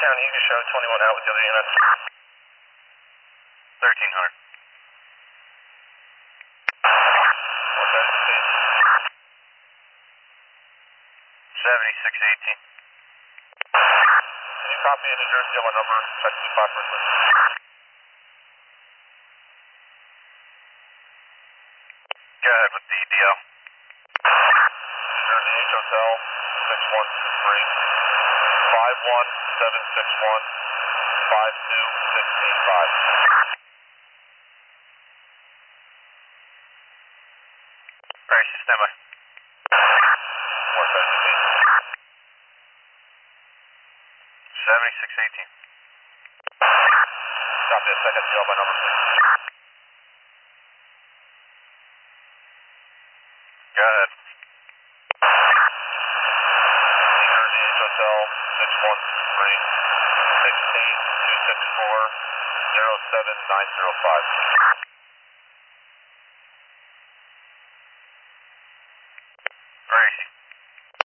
County, you can show 21 out with the other units. 1300. What size is it? 7618. Can you copy in New Jersey on my number? Check 25 first, please. Go ahead with the DL. New Jersey H Hotel 6123 51761 52685. Alright, stand by. What size is it? 7618. Copy a second DL by number, please. Go ahead. New Jersey H Hotel 6123 16264 07905.